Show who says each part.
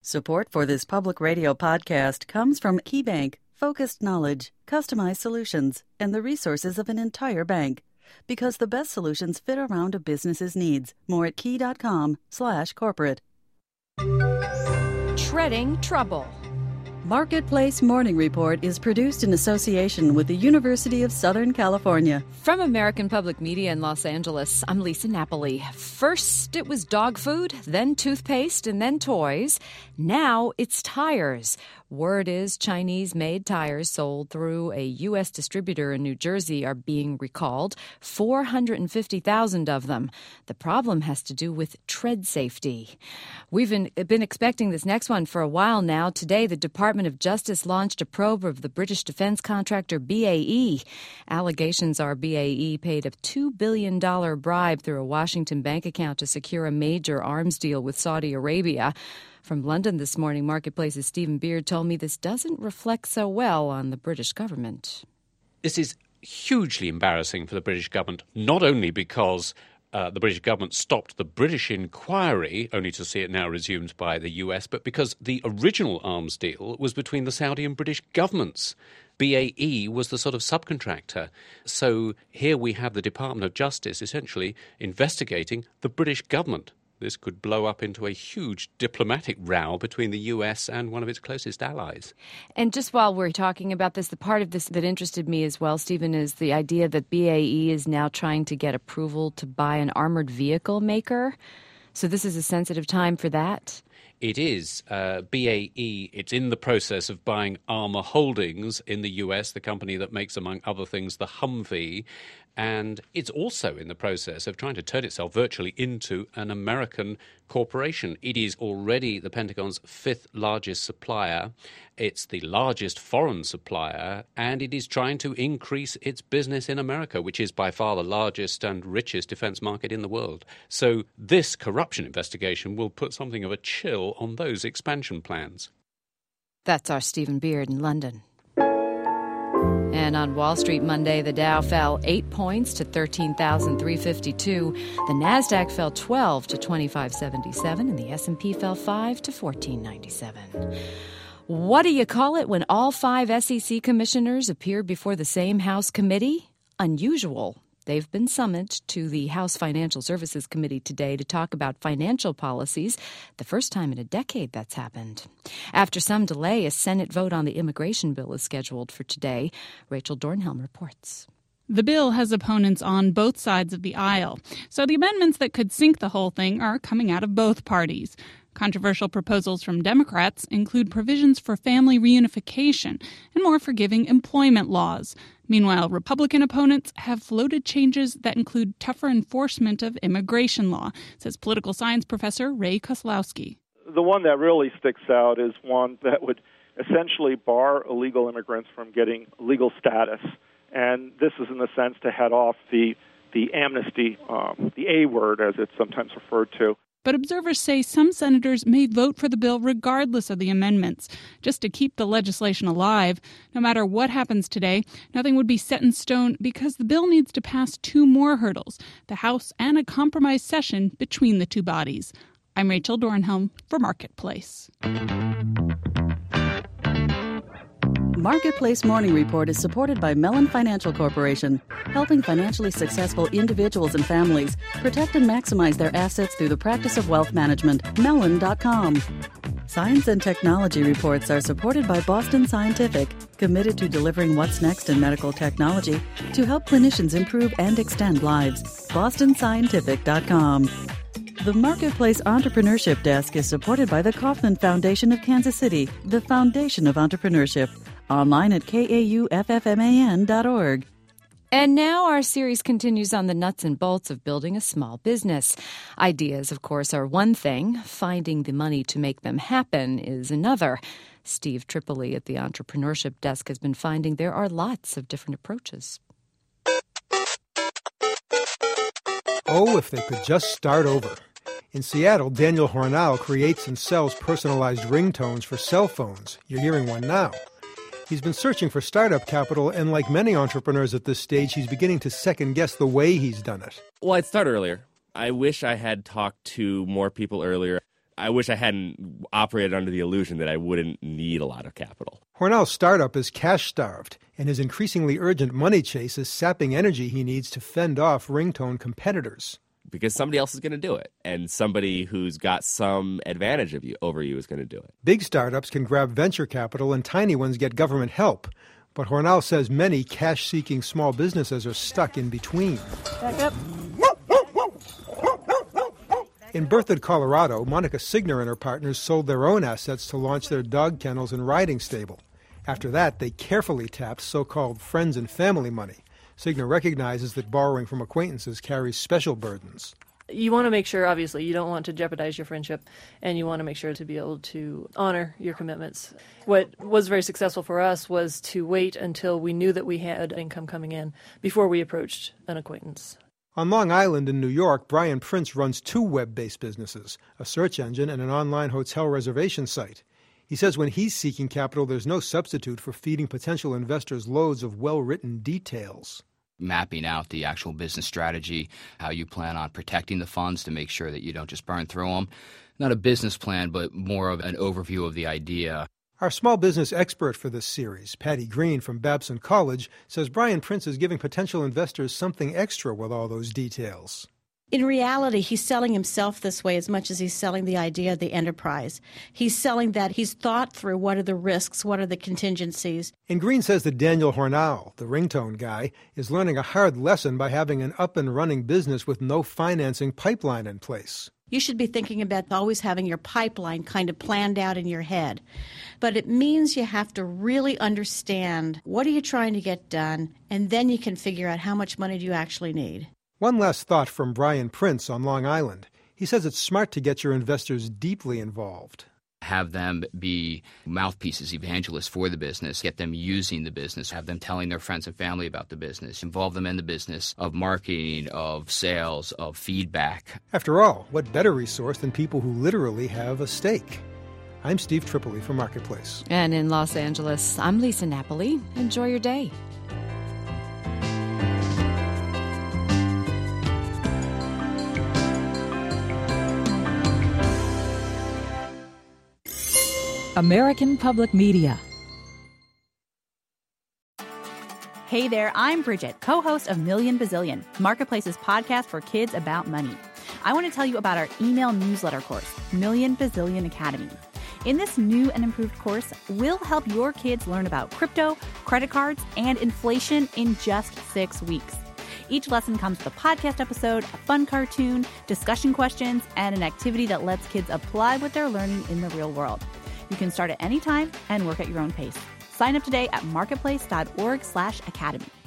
Speaker 1: Support for this public radio podcast comes from KeyBank, focused knowledge, customized solutions, and the resources of an entire bank. Because the best solutions fit around a business's needs. More at key.com/corporate.
Speaker 2: Treading trouble.
Speaker 1: Marketplace Morning Report is produced in association with the University of Southern California.
Speaker 2: From American Public Media in Los Angeles, I'm Lisa Napoli. First, it was dog food, then toothpaste, and then toys. Now it's tires. Word is Chinese-made tires sold through a U.S. distributor in New Jersey are being recalled, 450,000 of them. The problem has to do with tread safety. We've been expecting this next one for a while now. Today, the Department of Justice launched a probe of the British defense contractor BAE. Allegations are BAE paid a $2 billion bribe through a Washington bank account to secure a major arms deal with Saudi Arabia. From London this morning, Marketplace's Stephen Beard told me this doesn't reflect so well on the British government.
Speaker 3: This is hugely embarrassing for the British government, not only because the British government stopped the British inquiry, only to see it now resumed by the US, but because the original arms deal was between the Saudi and British governments. BAE was the sort of subcontractor. So here we have the Department of Justice essentially investigating the British government. This could blow up into a huge diplomatic row between the US and one of its closest allies.
Speaker 2: And just while we're talking about this, the part of this that interested me as well, Stephen, is the idea that BAE is now trying to get approval to buy an armored vehicle maker. So this is a sensitive time for that?
Speaker 3: It is. BAE, it's in the process of buying Armour Holdings in the US, the company that makes, among other things, the Humvee. And it's also in the process of trying to turn itself virtually into an American corporation. It is already the Pentagon's fifth largest supplier. It's the largest foreign supplier, and it is trying to increase its business in America, which is by far the largest and richest defense market in the world. So this corruption investigation will put something of a chill on those expansion plans.
Speaker 2: That's our Stephen Beard in London. And on Wall Street Monday, the Dow fell 8 points to 13,352. The Nasdaq fell 12 to 2577, and the S&P fell 5 to 1497. What do you call it when all 5 SEC commissioners appear before the same House committee? Unusual. They've been summoned to the House Financial Services Committee today to talk about financial policies. The first time in a decade that's happened. After some delay, a Senate vote on the immigration bill is scheduled for today. Rachel Dornhelm reports.
Speaker 4: The bill has opponents on both sides of the aisle, so the amendments that could sink the whole thing are coming out of both parties. Controversial proposals from Democrats include provisions for family reunification and more forgiving employment laws. Meanwhile, Republican opponents have floated changes that include tougher enforcement of immigration law, says political science professor Ray Koslowski.
Speaker 5: The one that really sticks out is one that would essentially bar illegal immigrants from getting legal status. And this is in a sense to head off the amnesty, the A word as it's sometimes referred to.
Speaker 4: But observers say some senators may vote for the bill regardless of the amendments, just to keep the legislation alive. No matter what happens today, nothing would be set in stone because the bill needs to pass 2 more hurdles, the House and a compromise session between the 2 bodies. I'm Rachel Dornhelm for Marketplace.
Speaker 1: Marketplace Morning Report is supported by Mellon Financial Corporation, helping financially successful individuals and families protect and maximize their assets through the practice of wealth management. Mellon.com. Science and technology reports are supported by Boston Scientific, committed to delivering what's next in medical technology to help clinicians improve and extend lives. BostonScientific.com. The Marketplace Entrepreneurship Desk is supported by the Kauffman Foundation of Kansas City, the foundation of entrepreneurship. Online at kauffman.org.
Speaker 2: And now our series continues on the nuts and bolts of building a small business. Ideas, of course, are one thing. Finding the money to make them happen is another. Steve Tripoli at the Entrepreneurship Desk has been finding there are lots of different approaches.
Speaker 6: Oh, if they could just start over. In Seattle, Daniel Hornal creates and sells personalized ringtones for cell phones. You're hearing one now. He's been searching for startup capital, and like many entrepreneurs at this stage, he's beginning to second-guess the way he's done it.
Speaker 7: Well, I'd start earlier. I wish I had talked to more people earlier. I wish I hadn't operated under the illusion that I wouldn't need a lot of capital.
Speaker 6: Hornell's startup is cash-starved, and his increasingly urgent money chase is sapping energy he needs to fend off ringtone competitors.
Speaker 7: Because somebody else is going to do it, and somebody who's got some advantage over you is going to do it.
Speaker 6: Big startups can grab venture capital, and tiny ones get government help. But Hornell says many cash-seeking small businesses are stuck in between.
Speaker 8: Back up.
Speaker 6: In Berthoud, Colorado, Monica Signer and her partners sold their own assets to launch their dog kennels and riding stable. After that, they carefully tapped so-called friends and family money. Signer recognizes that borrowing from acquaintances carries special burdens.
Speaker 8: You want to make sure, obviously, you don't want to jeopardize your friendship, and you want to make sure to be able to honor your commitments. What was very successful for us was to wait until we knew that we had income coming in before we approached an acquaintance.
Speaker 6: On Long Island in New York, Brian Prince runs two web-based businesses, a search engine and an online hotel reservation site. He says when he's seeking capital, there's no substitute for feeding potential investors loads of well-written details.
Speaker 9: Mapping out the actual business strategy, how you plan on protecting the funds to make sure that you don't just burn through them. Not a business plan, but more of an overview of the idea.
Speaker 6: Our small business expert for this series, Patty Green from Babson College, says Brian Prince is giving potential investors something extra with all those details.
Speaker 10: In reality, he's selling himself this way as much as he's selling the idea of the enterprise. He's selling that he's thought through what are the risks, what are the contingencies.
Speaker 6: And Green says that Daniel Hornell, the ringtone guy, is learning a hard lesson by having an up-and-running business with no financing pipeline in place.
Speaker 10: You should be thinking about always having your pipeline kind of planned out in your head. But it means you have to really understand what are you trying to get done, and then you can figure out how much money do you actually need.
Speaker 6: One last thought from Brian Prince on Long Island. He says it's smart to get your investors deeply involved.
Speaker 9: Have them be mouthpieces, evangelists for the business, get them using the business, have them telling their friends and family about the business, involve them in the business of marketing, of sales, of feedback.
Speaker 6: After all, what better resource than people who literally have a stake? I'm Steve Tripoli for Marketplace.
Speaker 2: And in Los Angeles, I'm Lisa Napoli. Enjoy your day.
Speaker 11: American Public Media.
Speaker 12: Hey there, I'm Bridget, co-host of Million Bazillion, Marketplace's podcast for kids about money. I want to tell you about our email newsletter course, Million Bazillion Academy. In this new and improved course, we'll help your kids learn about crypto, credit cards, and inflation in just 6 weeks. Each lesson comes with a podcast episode, a fun cartoon, discussion questions, and an activity that lets kids apply what they're learning in the real world. You can start at any time and work at your own pace. Sign up today at marketplace.org/academy.